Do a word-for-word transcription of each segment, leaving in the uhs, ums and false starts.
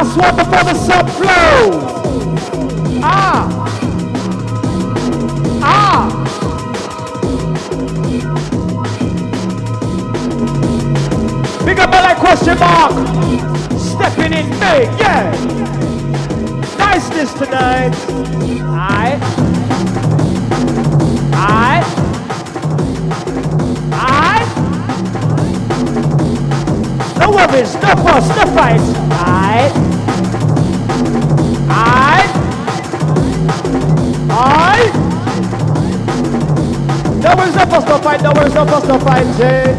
Last one before the sun flows. Ah. Ah. Big up my like question mark. Stepping in big, yeah. Niceness tonight. Aight. Aight. Aight. No worries, no fuss, no fights. Aight. Aight. Aight. No worries, no fuss, no fight. No worries, no fuss, no fight. Hey.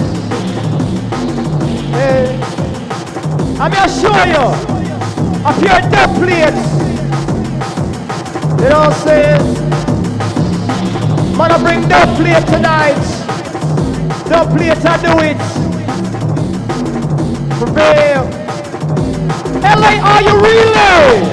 Hey. I'm gonna show you a few dead plates. You know what I'm saying? Man, I bring dead plate tonight. Dead plate, I do it. Prevail. L A, are you really?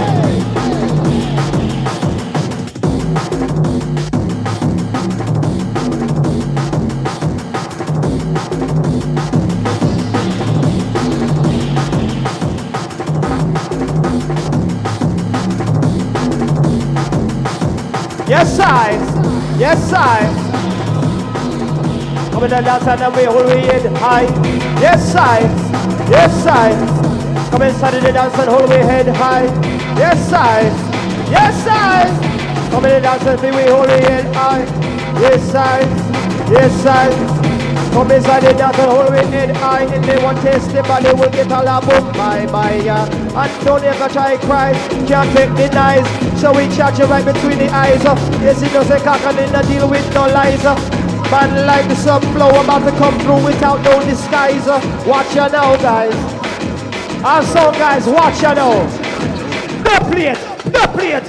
Yes, I. Yes, I. Come in the dance and we hold we head high. Yes, I. Yes, I. Come inside the dance and hold we head high. Yes, I. Yes, I. Come in the dance and we hold we head high. Yes, I. Yes, I. Come inside the dance and hold we head high. And they want to taste the body will get all about my, my, yeah. And don't ever try cry. Can't take the nice. So we charge you right between the eyes. Uh. Yes, it does a cock and in the deal with no lies. Uh. Man like the sunflower about to come through without no disguise. Uh. Watch you now, guys. Also, guys, watch you now. No plate, no plate.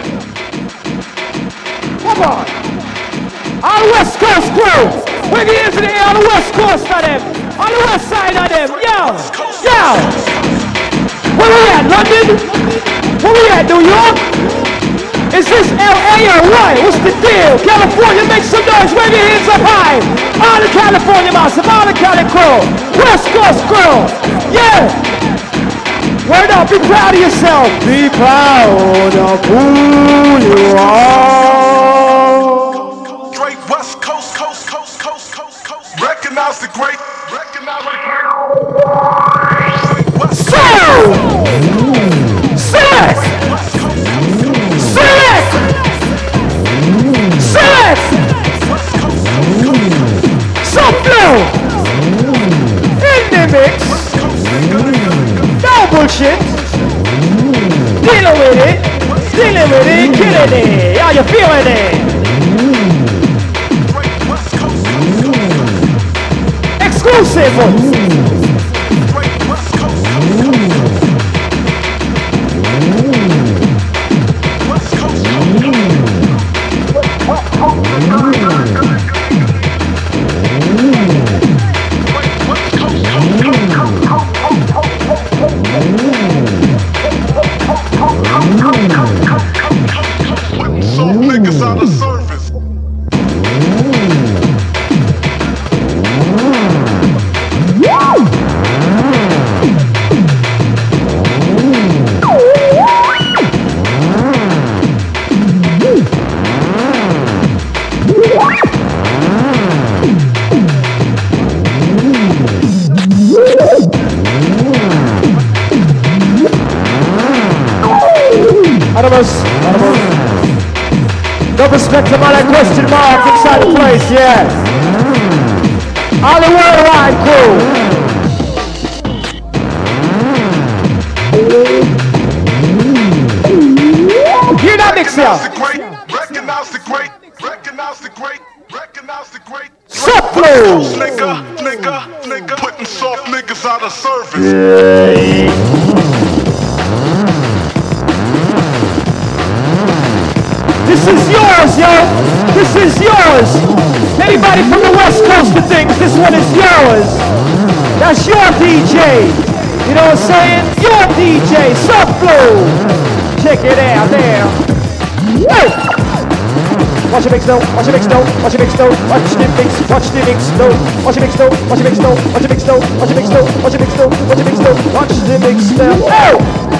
Come on. All West Coast crew. Bring it into the air on the West Coast of them. On the west side of them. Yo, yo. Where we at, London? Where we at, New York? Is this L A or what? What's the deal? California, make some noise, wave your hands up high. All the California massive, all the Cali crew. West Coast crew, yeah. Word up, be proud of yourself. Be proud of who you are. Great West Coast, coast, coast, coast, coast, coast. Recognize the great, recognize the great. So, select. Select! Select! Sunflow! In the mix! No bullshit! Dealing with it! Dealing with it! Killing it! How you feeling it? Exclusive! No respect to all that question mark inside the place, yes. All the worldwide crew. Hear that mix here. Recognize the great, recognize the great, recognize the great. Sunflow. Nigga, nigga, nigga, putting soft niggas out of service. Yeah. This is yours, yo. This is yours. Anybody from the West Coast that thinks this one is yours, that's your D J. You know what I'm saying? Your D J, Sunflow. Check it out there. Hey. Watch it mix though, watch it mix though, watch it mix though, watch the mix, watch the mix though, watch it mix though, watch it mix though, watch it mix though, watch it mix though, watch it mix though, watch it mix though, watch the mix though. Oh!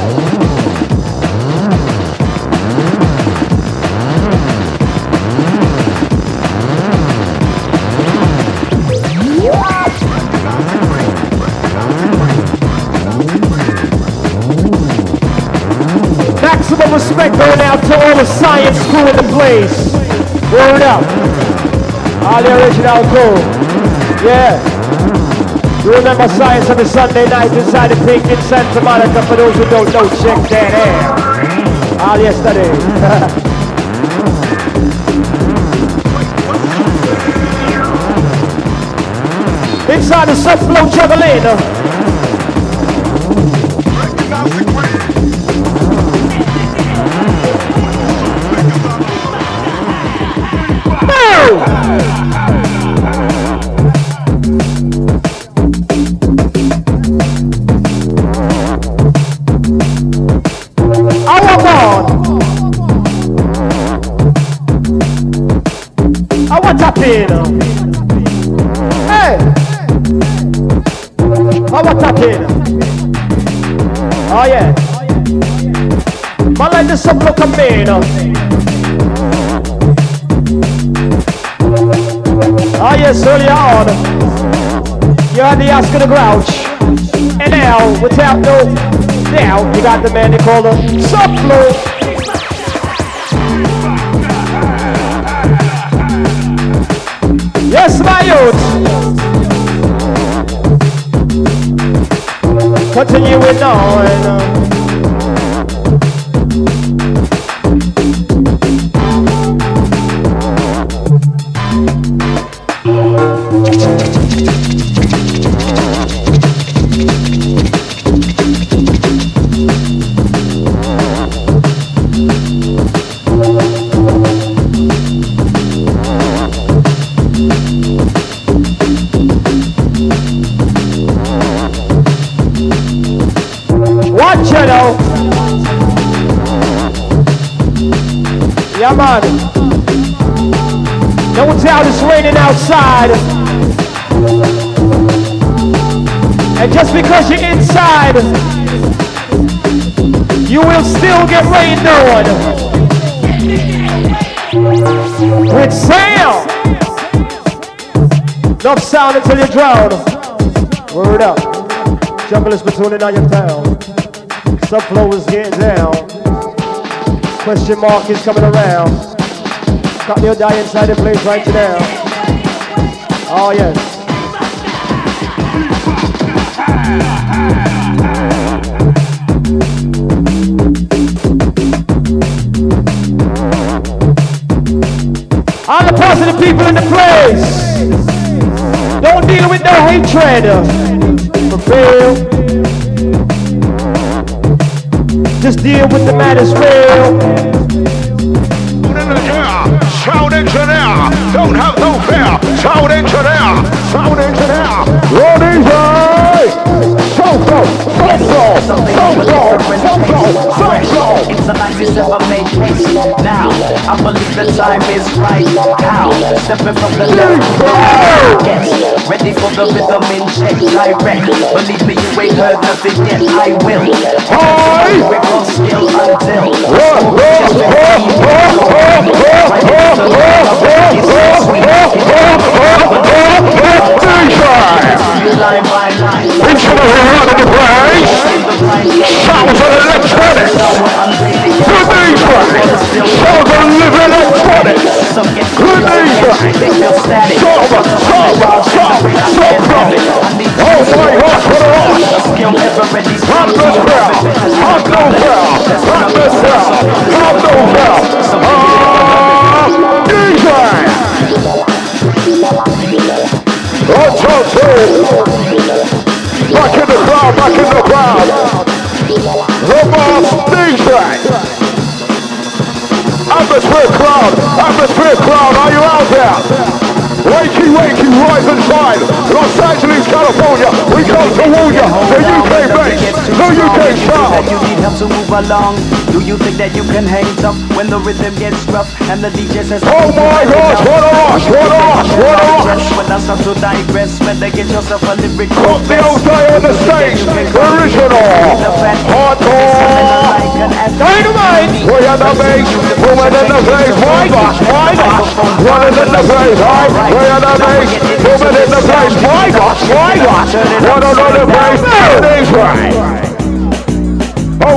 of respect going out to all the science crew in the place. Word up. All the original crew. Yeah. You remember science every Sunday night inside the Pink in Santa Monica. For those who don't know, check that out. All yesterday. Inside the Subflow Juggling. Hey! How what tapping? Oh yeah. Man like the Subflow campaign. Oh yes, earlier on. You had the Oscar the Grouch. And now, without no doubt, you got the man they call the Subflow. Yes, my youth. Continuing on. Yeah, man. No doubt it's raining outside. And just because you're inside, you will still get rained on. With sound. Enough sound until you drown. Word up. Jungle is platooning on your town. Subflow is getting down. Question mark is coming around. Got your die inside the place right now. Oh yes. All the positive people in the place. Don't deal with no hatred. For real. Just deal with the matters real. Sound engineer, don't have no fear. Sound engineer, sound engineer. Roll easy. So so, so so, so so, so so, so. It's a life you never made haste. Now I believe the time is right. How? Stepping from the left. Yes, ready for the rhythm in check. Direct. Believe me, you ain't heard nothing yet. I will. Hi. We're gonna skill until. Line by line. Into the heart of the place. Sounds of electronics. Good news, right? Sounds of living electronics. Good news, right? Sober, sober, sober, sober. Oh my God, what a rock. Hot no bell, hot no bell, hot no bell, hot no bell. Ah, D J. One, two, two. Back in the crowd, back in the crowd. The boss D J. Atmosphere crowd, atmosphere crowd, are you out there? Wakey, wakey, rise and shine. Los Angeles, California, we come to warn you. The U K base, the U K sound. You need help to move along. Do you think that you can hang tough when the rhythm gets rough and the D J says, oh my gosh, what a rush, what a rush, what a rush. When I start to digress, better get yourself a lyric. Put the old day on the stage, original, hardcore, dynamite. We are the base, woman in the place, my gosh, my gosh. Woman in the place, right? We are the base, woman in the place, my gosh, my gosh. What a lot of place, it is right. Oh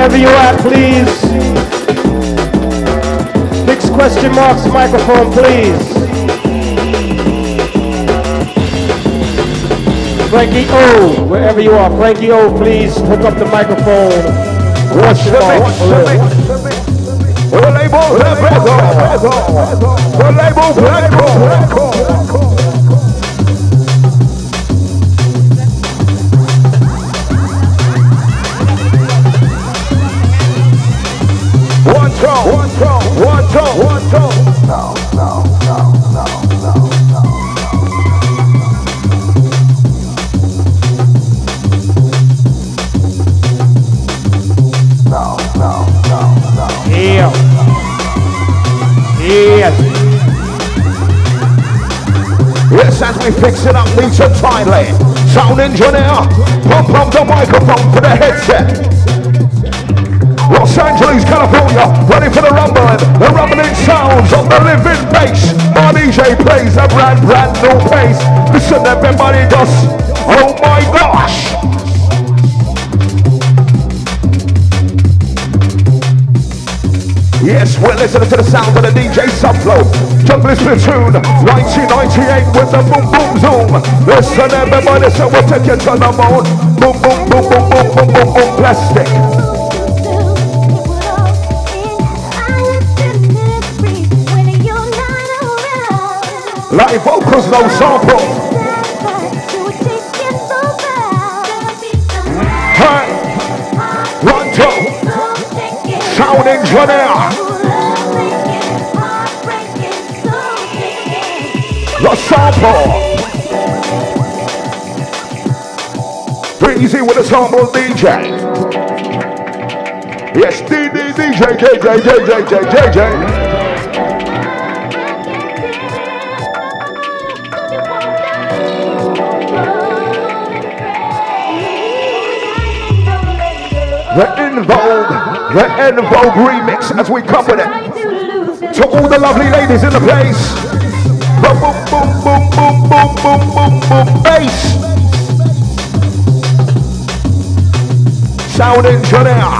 wherever you at, please. Fix question marks microphone, please. Frankie O, wherever you are, Frankie O, please hook up the microphone. Watch the mix, the mix. The label, the label, the label, the label. One tone, one tone, one tone, one tone. No, no, no, no, no, no. No, no, no, no. Yeah. Yes. Yes, as we fix it up, neat and tightly. Sound engineer, pump up the microphone for the headset. Los Angeles, California, ready for the rumbling, the rumbling sounds of the living bass. My D J plays a brand, brand new pace. Listen, everybody just, oh my gosh. Yes, we're listening to the sound of the D J Subflow. Jungle Platoon, nineteen ninety-eight with the boom boom zoom. Listen, everybody, so we'll take you to the moon. Boom boom boom boom boom boom boom boom plastic. Live vocals, no sample. Hey, one, two. Sound engineer. The sample. Breezy with a sample D J. Yes, D D D J J J J J J J J. The In Vogue, the In Vogue remix as we come with it. To all the lovely ladies in the place. Boom, boom, boom, boom, boom, boom, boom, boom, boom, bass. Sound engineer.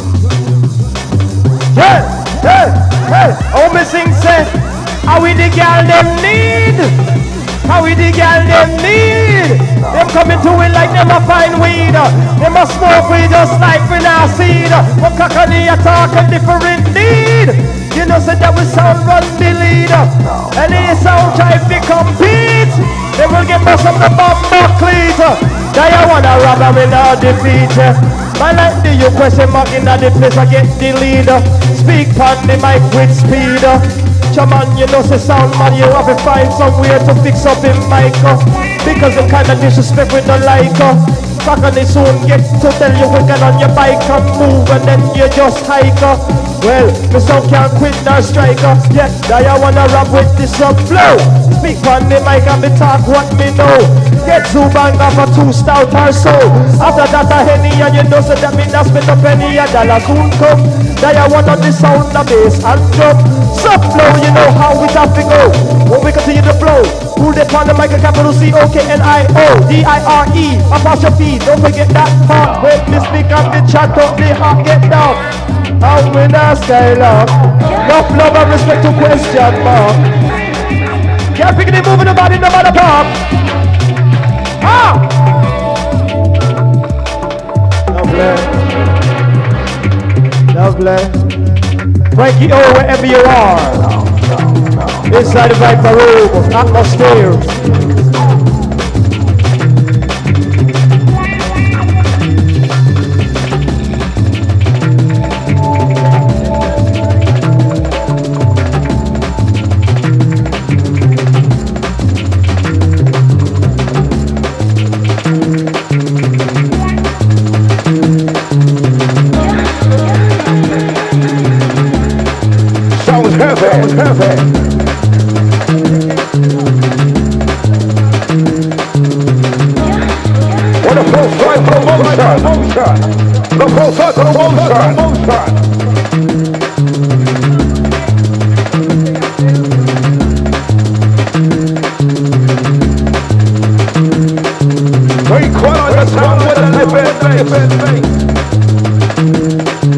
Hey, hey, hey, oh me sing say, how we the girl them need? How we the girl them need? Them coming to it like them a fine weed. Them a smoke weed just like we now seed. But cockney a talk a different need. You know say that we sound run the lead. Any sound try to compete, they will get most of the bomb cleat. Now you wanna rob them in a defeat. I like the you question mark in the place I get the lead. Speak on the mic with speed. Man, you know, say sound man, you have to find somewhere to fix up in mic. Because the kind of disrespect we don't like. Back on the soon get to tell you we get on your bike and move and then you just hike. Well, the sound can't quit nor strike. Yeah, now you wanna rap with this up flow. Speak on the mic and me talk what me know. Get two bang off a two stout or so. After that a henny and you know so that me not spend a penny a dollar soon come. Now you wanna the sound, the bass and drum. Sub flow, you know how we have to go. When we continue to flow, pull the pan the mic a capital C O K N I O D I R E apostrophe. Don't forget that part when me speak and the chat up the heart get down. And we not style up. Enough love and respect to question mark. Can't pick it moving the body no matter pop. Ah! Lovely. Lovely. Frankie O, wherever you are. Inside the Viper room, atmosphere. Perfect, perfect. What a full cycle motion. The full cycle motion. We quite understand what a living bass.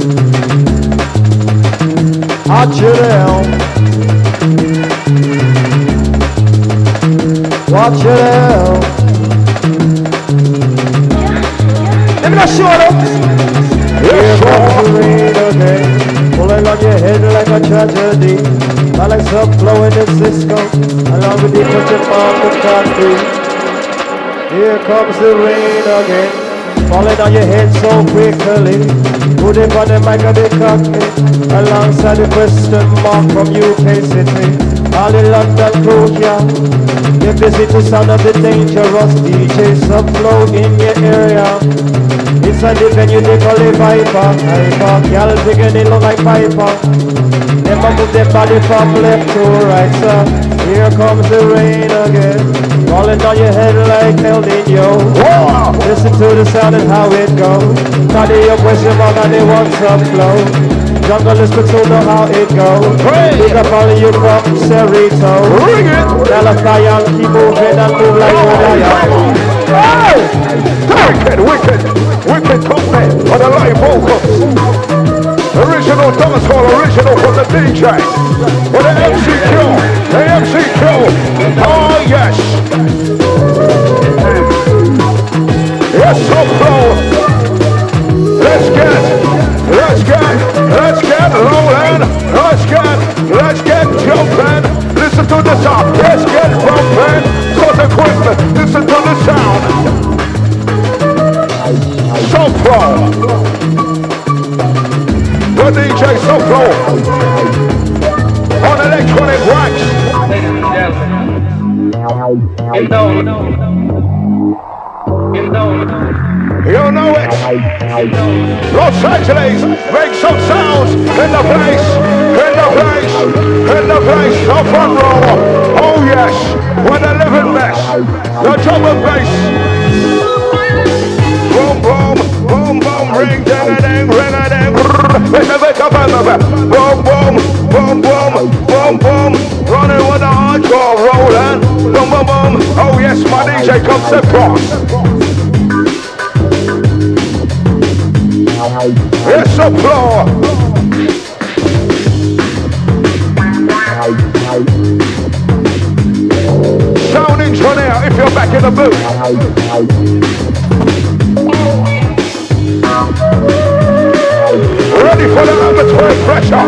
Just show up. Here comes the rain again, pulling on your head like a tragedy. I like some flow in the Cisco, along with the touching of the concrete. Here comes the rain again, falling on your head so quickly. Put it on the mic of the cockpit, alongside the question mark from U K City. All the London crew, yeah. Get busy to sound of the dangerous D J, some flow in your area. Inside the venue they call it Viper, Viper. Y'all digging it look like Piper. Them a move their body from left to right, sir. Here comes the rain again, falling on your head like El Nino. Whoa. Listen to the sound and how it goes. Not the question mark and they want some flow. Jungle is to know how it goes. Pick up all of you from Cerrito. Bring it. Tell us I am keep moving and move like what I am. Hey! Wicked, wicked, wicked company on the live vocals. Original dancehall, original from the D J. For the M C Q, the M C Q. Oh yes. Yes, so close. Let's get, let's get, let's get rolling. Let's get, let's get jumping. Listen to the sound. Let's get bumping. Start equipment. Listen to the sound. So flow. The D J so flow. On electronic wax. You know it. Los Angeles, make some sounds in the place, in the place, in the place, the front row. Oh yes, with the living mess, the drum and bass. Boom, boom, boom, boom, ring, ding, ding, ring, ding, boom, boom, boom, boom, boom, boom, running with the hardcore rolling, boom, boom, boom. Oh yes, my D J comes across. Yes, applause. Sound engineer, if you're back in the booth. Ready for the atmospheric pressure.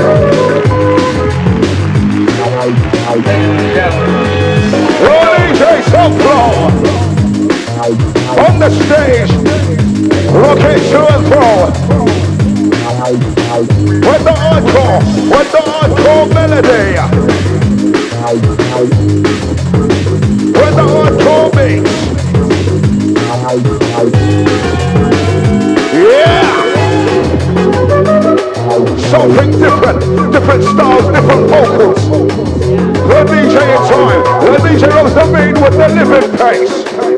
D J Soulflow on the stage. Rocking to and fro. With the hardcore, with the hardcore melody. With the hardcore beats. Yeah! Something different, different styles, different vocals. The D J in time, the D J loves the beat with the living pace.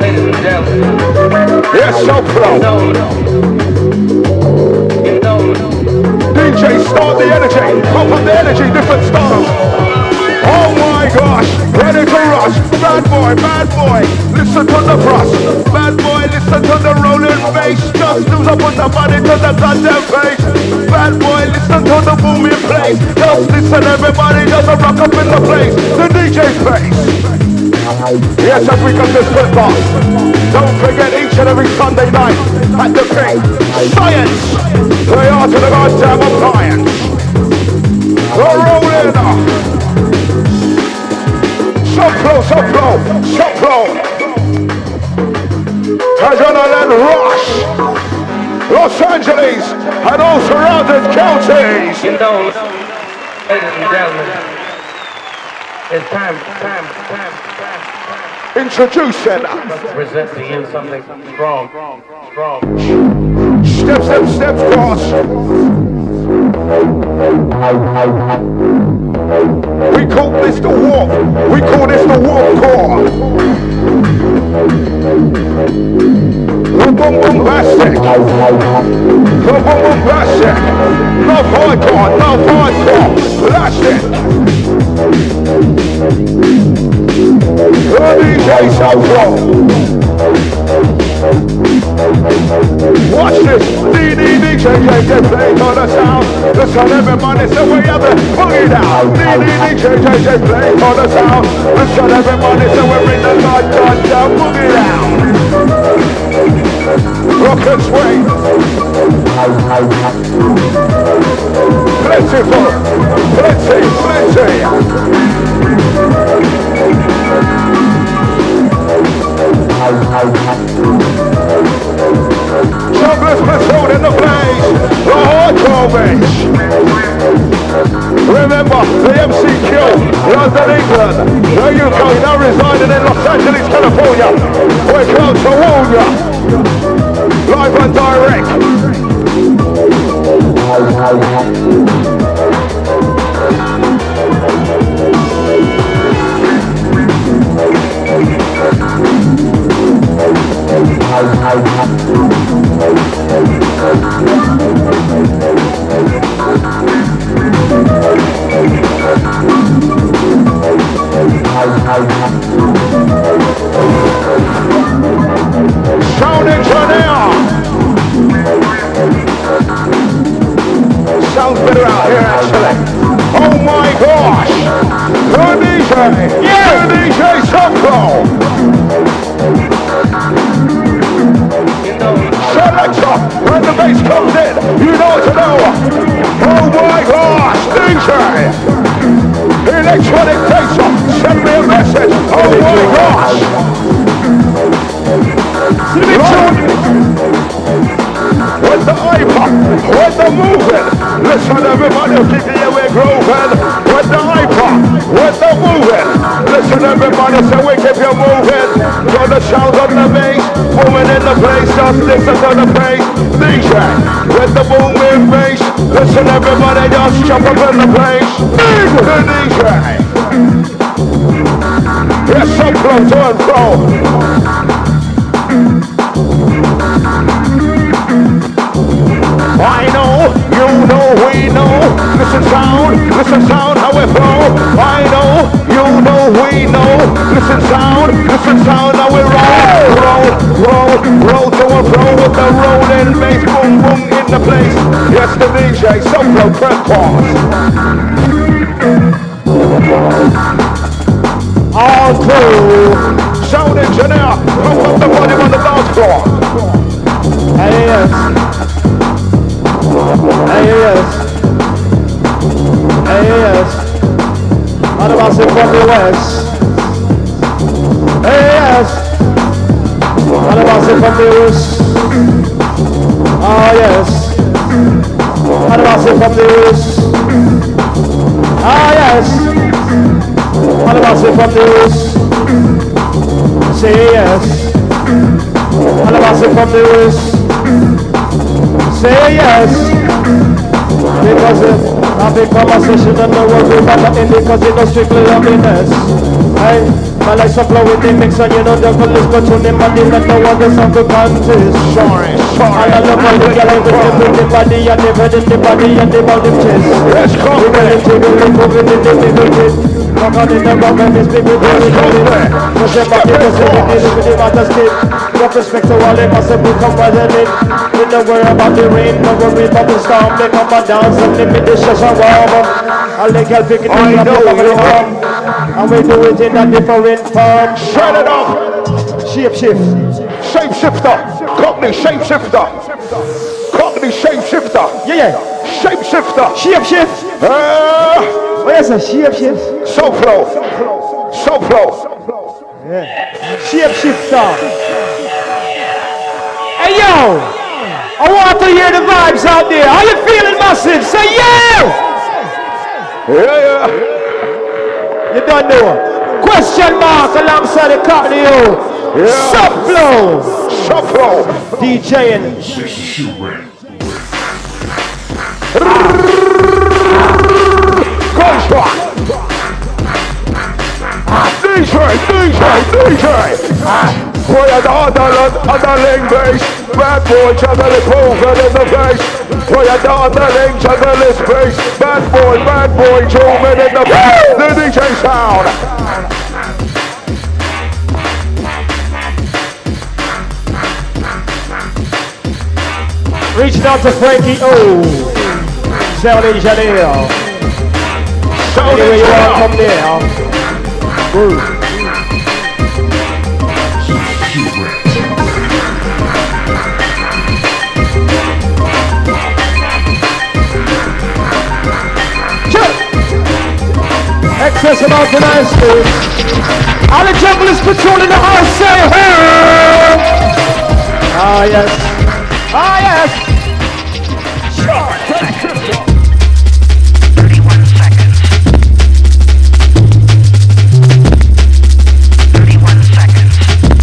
Yes, so flow. D J, start the energy, pump up the energy, different styles. Oh my gosh, ready to rush. Bad boy, bad boy, listen to the thrust. Bad boy, listen to the rolling bass. Just lose up on the body to the goddamn bass. Bad boy, listen to the booming place. Just listen, everybody, just a rock up in the place. The D J's place. Yes, Africa, this split box. Don't forget each and every Sunday night at the King. Science! They are to the goddamn appliance. We're rolling. So close, so close, so close. Adrenaline rush. Los Angeles and all surrounding counties. You know, ladies and gentlemen, it's time, time, time, time. Introducing. Let's present to you something strong, strong. Step, step, step, cross. We call this the warp. We call this the warp core. Boom, boom, bombastic. Boom, boom, bombastic. Love hardcore, love hardcore. Blast it. The D J Soulflow. Watch this. D D D J J J playing on the sound. Listen, everybody, so we have to boogie down. D D D J J J playing on the sound. Listen, everybody, so we bring the light down, boogie down. Rock can swing. Plentiful, plenty, plenty. Jobless pursuit in the place, the hardcore bench. Remember, the M C Q, London, England. There you go, now residing in Los Angeles, California. We're close to warn ya. Live and direct. Sound engineer. Sounds better out here actually. Oh my gosh. The D J. Yeah. The D J Sunflow. Selector. When the bass comes in, you know what to know. Oh my gosh. D J. Electronic data. Send me a message. Oh my gosh. With the iPod, with the moving. Listen everybody, keep the airway grooving. With the iPod, with the moving. Listen everybody, so we keep you moving. Got the sound on the bass, moving in the place, just listen to the bass. D J, with the booming bass. Listen everybody, just jump up in the place. The D J. Yes, so close to and fro. I know, you know, we know. Listen sound, listen sound, how we flow. I know, you know, we know. Listen sound, listen sound, how we roll. Roll, roll, roll to and fro with the rolling bass. Boom, boom in the place. Yes, the D J, so flow, press pause. All crew. Sound engineer, pump up the volume on the dance floor. Hey, yes. Hey, yes. Hey, yes. What about it from the west? Hey, yes. What about it from the east? Oh, yes. What about it from the east? Oh, yes. What about it from the east? Say yes. What about it from the east? Say yes. Because it, a big conversation and no worry about nothing because it no strictly loveliness. Hey, my lights are blowing the mix and you know the colors go to them and they let no one else have to contest. Sorry, sorry. And I love how the girl with them with the body and the head in the body and the ball in chest. Let's go We got there. it jiggle and moving in the middle bit. Walk out in the rock and this big with the Let's go there. push them back because they need to be the matter stick. No respect to all the possible companion. We don't worry about the rain, no worry about the storm. They come and dance and they make the session warm. All the girls picking I it up know, and you know. and we do it in a different form. Shut it off. Shape shift. Shapeshifter. Cockney shapeshifter. Cockney shapeshifter. Yeah, yeah. Shapeshifter. Shape shift. Uh, Oh, yes, a shape shift. so flow. So flow. Yeah. Shape shifter. Hey, yo. I want to hear the vibes out there. How you feeling, massive? Say yeah. Yeah, yeah. You don't know. Question mark alongside the Cockney O. Yeah. Subflow. So flow. DJing. Gunshot. D J, D J, D J. Boy, at the underland, underling bass. Bad boy, juggling poker in the face. Boy, at the underling, juggling space. Bad boy, bad boy, zooming in the face. The D J sound. Reaching out to Frankie O. Sound engineer. Sound Anyway, you want engineer. from there. Groove. Just about tonight's stage. All the junglers patrol in the house say hey! Ah yes. Ah yes. thirty-one seconds. thirty-one seconds.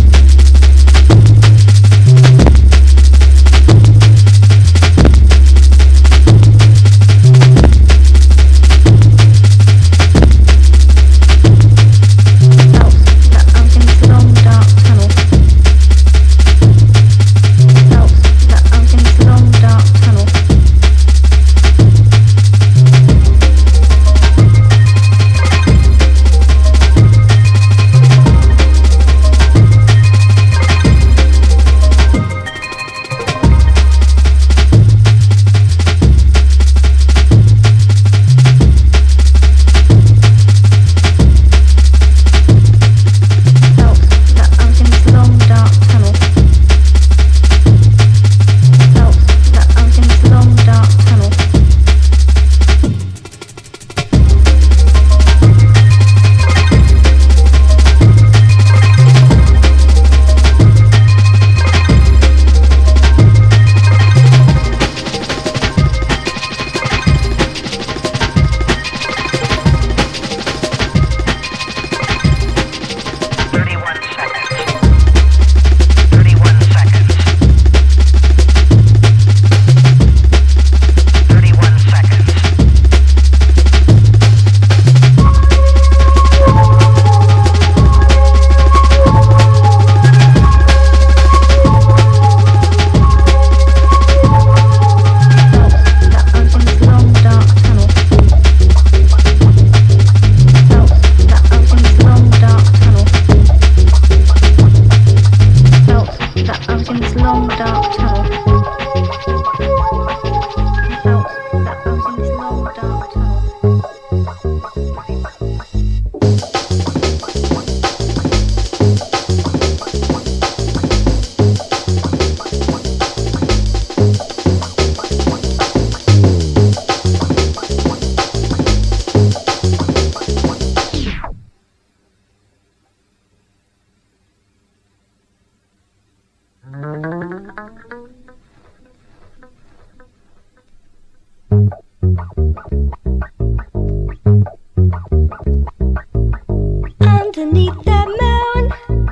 Underneath the moon,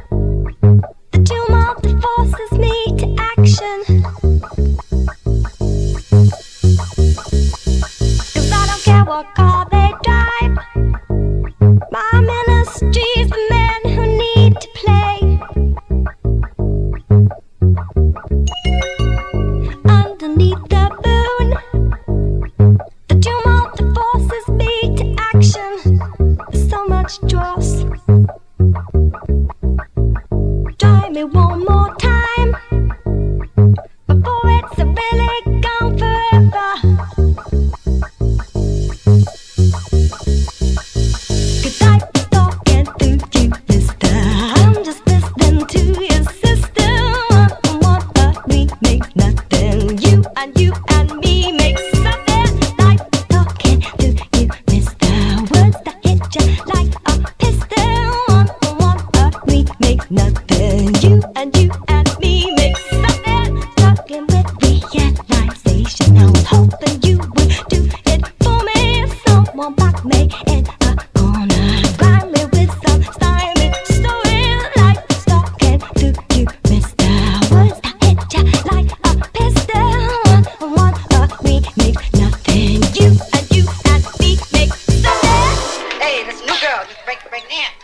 the tumult that forces me to action. 'Cause I don't care what car they drive, my ministry's the men who need to play. Underneath the moon, the tumult that forces me to action. There's so much dross. Try me one more time before it's really gone forever. 'Cause I've been talking through you, mister. I'm just listening to your sister. One but we make nothing. You and you and me make something. Like talking through you, mister. Words that hit you like a pistol. One one but we make nothing. You and you and me make something. Struggling with realization. I was hoping you would do it for me. Someone back me in a corner. Grind me with some stylish stories. Like talking through you, mister. Words that hit you like a pistol. One one but we make nothing. You and you and me make something. Hey, this new girl, just break, break it in.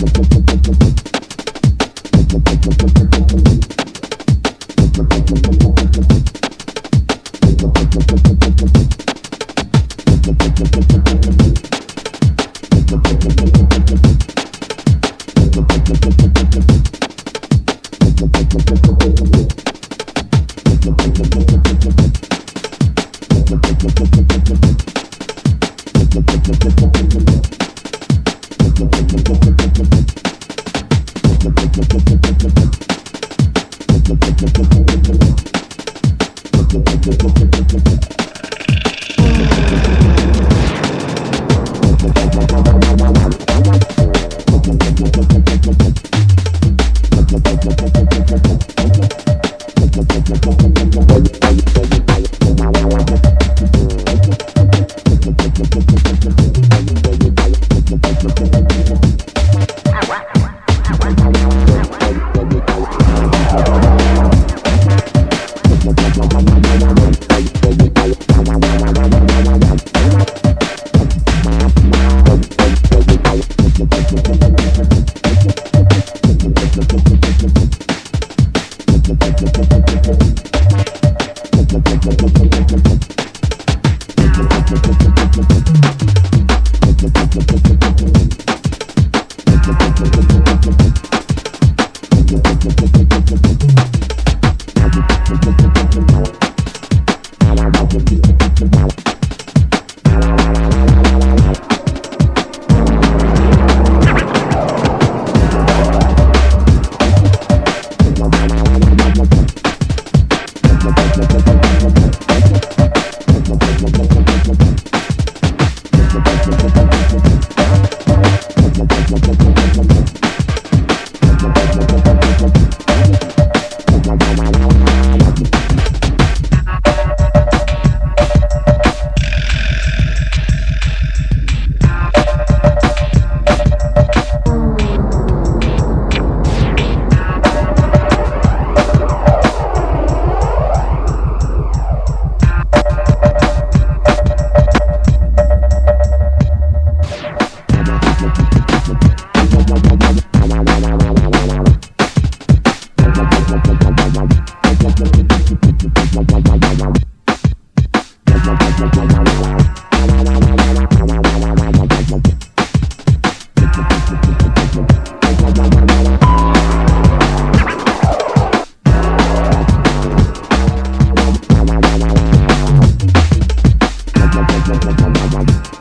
Thank you.